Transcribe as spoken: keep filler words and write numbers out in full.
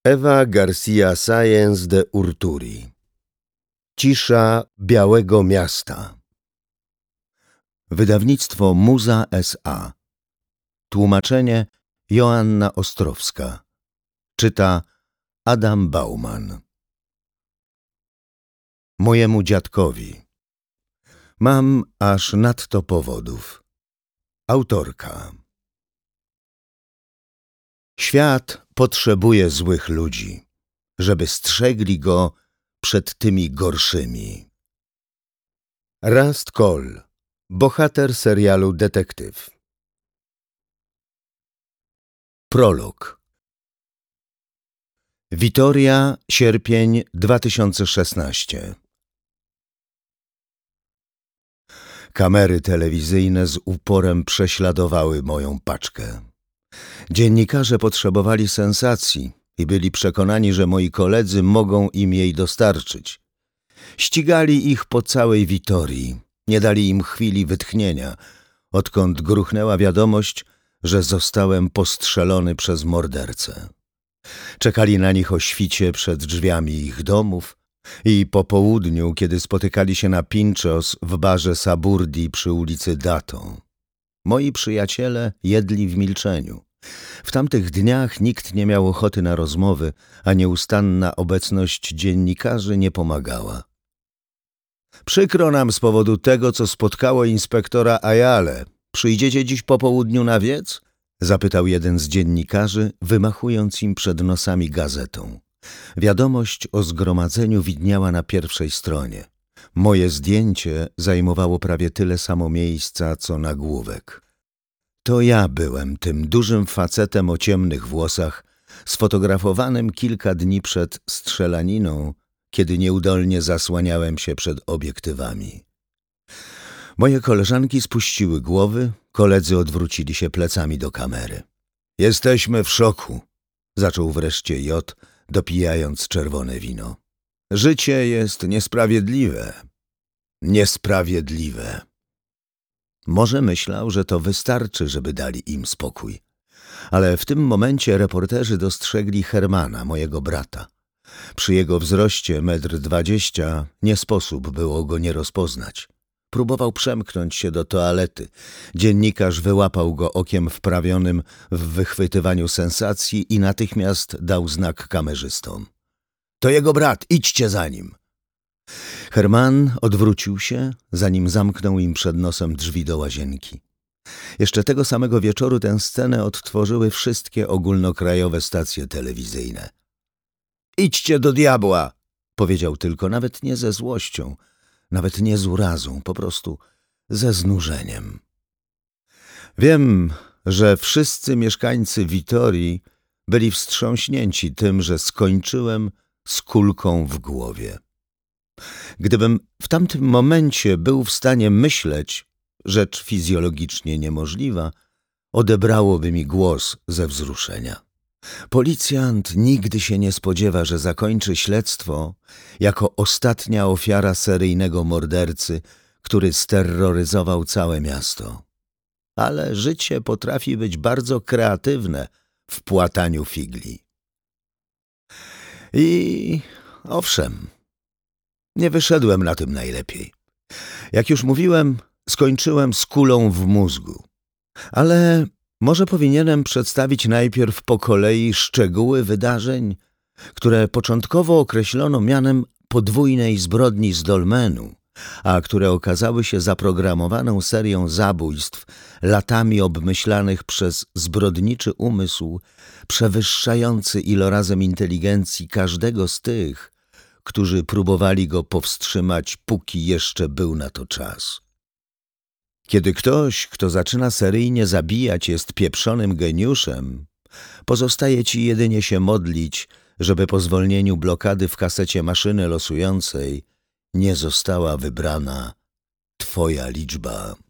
Eva García Sáenz de Urturi. Cisza Białego Miasta. Wydawnictwo Muza S A. Tłumaczenie Joanna Ostrowska. Czyta Adam Bauman. Mojemu dziadkowi. Mam aż nadto powodów. Autorka. Świat potrzebuje złych ludzi, żeby strzegli go przed tymi gorszymi. Rust Cohle, bohater serialu Detektyw. Prolog. Witoria, sierpień dwa tysiące szesnasty. Kamery telewizyjne z uporem prześladowały moją paczkę. Dziennikarze potrzebowali sensacji i byli przekonani, że moi koledzy mogą im jej dostarczyć. Ścigali ich po całej Witorii, nie dali im chwili wytchnienia, odkąd gruchnęła wiadomość, że zostałem postrzelony przez mordercę. Czekali na nich o świcie przed drzwiami ich domów i po południu, kiedy spotykali się na Pinchos w barze Saburdi przy ulicy Dato. Moi przyjaciele jedli w milczeniu. W tamtych dniach nikt nie miał ochoty na rozmowy, a nieustanna obecność dziennikarzy nie pomagała. Przykro nam z powodu tego, co spotkało inspektora Ayale. Przyjdziecie dziś po południu na wiec? Zapytał jeden z dziennikarzy, wymachując im przed nosami gazetą. Wiadomość o zgromadzeniu widniała na pierwszej stronie. Moje zdjęcie zajmowało prawie tyle samo miejsca, co nagłówek. To ja byłem tym dużym facetem o ciemnych włosach, sfotografowanym kilka dni przed strzelaniną, kiedy nieudolnie zasłaniałem się przed obiektywami. Moje koleżanki spuściły głowy, koledzy odwrócili się plecami do kamery. Jesteśmy w szoku, zaczął wreszcie J, dopijając czerwone wino. Życie jest niesprawiedliwe. Niesprawiedliwe. Może myślał, że to wystarczy, żeby dali im spokój. Ale w tym momencie reporterzy dostrzegli Hermana, mojego brata. Przy jego wzroście metr dwadzieścia nie sposób było go nie rozpoznać. Próbował przemknąć się do toalety. Dziennikarz wyłapał go okiem wprawionym w wychwytywaniu sensacji i natychmiast dał znak kamerzystom. To jego brat, idźcie za nim. Herman odwrócił się, zanim zamknął im przed nosem drzwi do łazienki. Jeszcze tego samego wieczoru tę scenę odtworzyły wszystkie ogólnokrajowe stacje telewizyjne. Idźcie do diabła, powiedział tylko, nawet nie ze złością, nawet nie z urazą, po prostu ze znużeniem. Wiem, że wszyscy mieszkańcy Witorii byli wstrząśnięci tym, że skończyłem z kulką w głowie. Gdybym w tamtym momencie był w stanie myśleć, rzecz fizjologicznie niemożliwa, odebrałoby mi głos ze wzruszenia. Policjant nigdy się nie spodziewa, że zakończy śledztwo jako ostatnia ofiara seryjnego mordercy, który sterroryzował całe miasto. Ale życie potrafi być bardzo kreatywne w płataniu figli. I owszem, nie wyszedłem na tym najlepiej. Jak już mówiłem, skończyłem z kulą w mózgu. Ale może powinienem przedstawić najpierw po kolei szczegóły wydarzeń, które początkowo określono mianem podwójnej zbrodni z Dolmenu, a które okazały się zaprogramowaną serią zabójstw latami obmyślanych przez zbrodniczy umysł przewyższający ilorazem inteligencji każdego z tych, którzy próbowali go powstrzymać, póki jeszcze był na to czas. Kiedy ktoś, kto zaczyna seryjnie zabijać, jest pieprzonym geniuszem, pozostaje ci jedynie się modlić, żeby po zwolnieniu blokady w kasecie maszyny losującej nie została wybrana twoja liczba.